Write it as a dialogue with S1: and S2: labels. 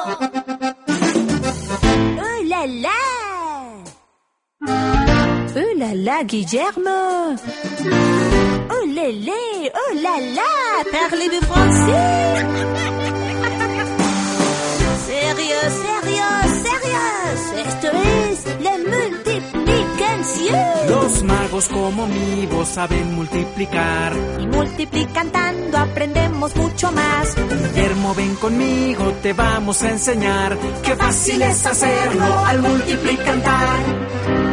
S1: Oh là là! Oh là là, Guillermo! Oh lélé! Oh là là! Parlez-vous français? Sérieux, sérieux, sérieux! Esto es la multiplicación.
S2: Los magos como mi voz saben multiplicar.
S1: Y multiplicando aprendemos mucho más.
S2: Guillermo, ven conmigo, te vamos a enseñar. Qué fácil es hacerlo al multiplicar.